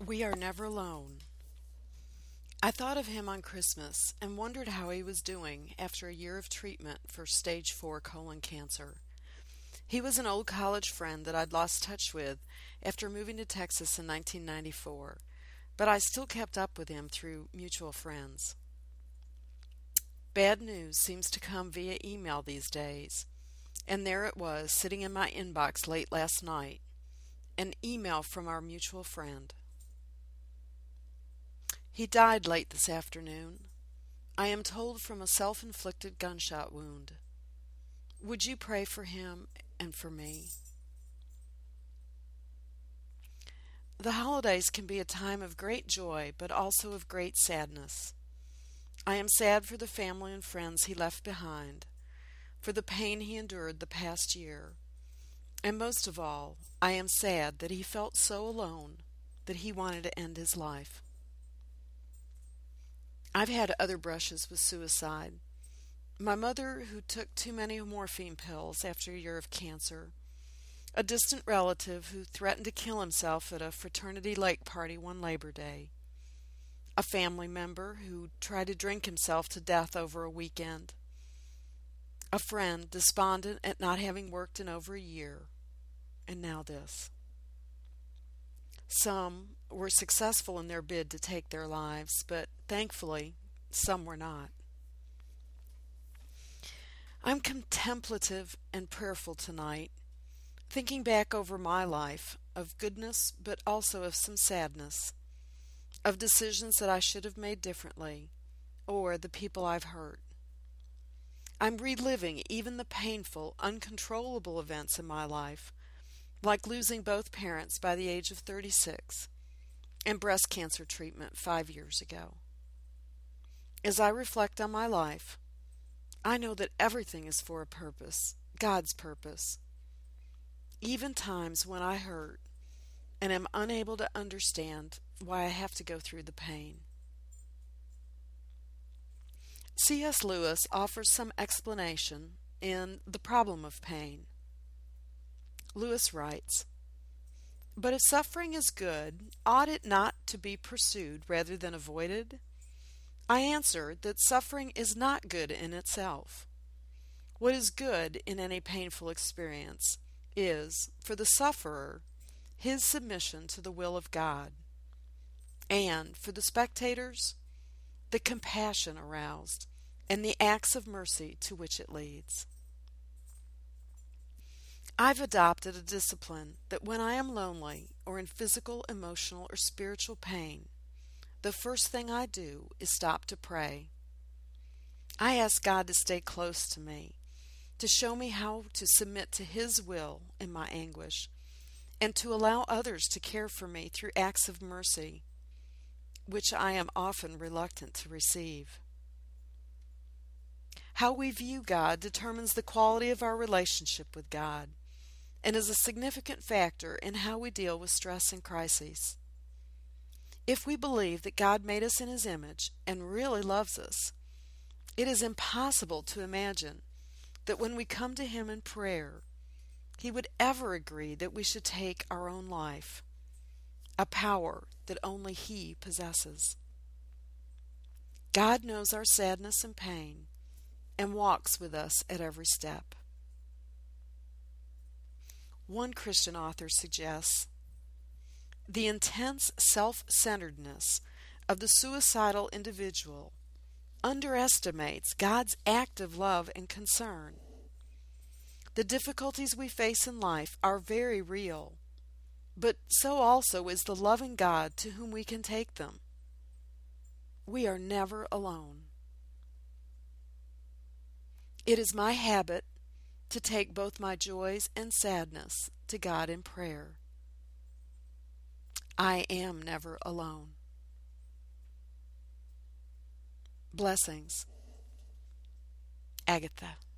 We are never alone. I thought of him on Christmas and wondered how he was doing after a year of treatment for stage 4 colon cancer. He was an old college friend that I'd lost touch with after moving to Texas in 1994, but I still kept up with him through mutual friends. Bad news seems to come via email these days, and there it was sitting in my inbox late last night, an email from our mutual friend. He died late this afternoon. I am told from a self-inflicted gunshot wound. Would you pray for him and for me? The holidays can be a time of great joy, but also of great sadness. I am sad for the family and friends he left behind, for the pain he endured the past year, and most of all, I am sad that he felt so alone that he wanted to end his life. I've had other brushes with suicide. My mother, who took too many morphine pills after a year of cancer. A distant relative who threatened to kill himself at a fraternity lake party one Labor Day. A family member who tried to drink himself to death over a weekend. A friend despondent at not having worked in over a year. And now this. Some were successful in their bid to take their lives, but thankfully, some were not. I'm contemplative and prayerful tonight, thinking back over my life of goodness, but also of some sadness, of decisions that I should have made differently, or the people I've hurt. I'm reliving even the painful, uncontrollable events in my life, like losing both parents by the age of 36 and breast cancer treatment 5 years ago. As I reflect on my life, I know that everything is for a purpose, God's purpose. Even times when I hurt and am unable to understand why I have to go through the pain. C.S. Lewis offers some explanation in The Problem of Pain. Lewis writes, "But if suffering is good, ought it not to be pursued rather than avoided? I answer that suffering is not good in itself. What is good in any painful experience is, for the sufferer, his submission to the will of God, and, for the spectators, the compassion aroused and the acts of mercy to which it leads." I've adopted a discipline that when I am lonely or in physical, emotional, or spiritual pain, the first thing I do is stop to pray. I ask God to stay close to me, to show me how to submit to His will in my anguish, and to allow others to care for me through acts of mercy, which I am often reluctant to receive. How we view God determines the quality of our relationship with God, and is a significant factor in how we deal with stress and crises. If we believe that God made us in His image and really loves us, it is impossible to imagine that when we come to Him in prayer, He would ever agree that we should take our own life, a power that only He possesses. God knows our sadness and pain and walks with us at every step. One Christian author suggests, the intense self-centeredness of the suicidal individual underestimates God's active love and concern. The difficulties we face in life are very real, but so also is the loving God to whom we can take them. We are never alone. It is my habit to take both my joys and sadness to God in prayer. I am never alone. Blessings. Agatha.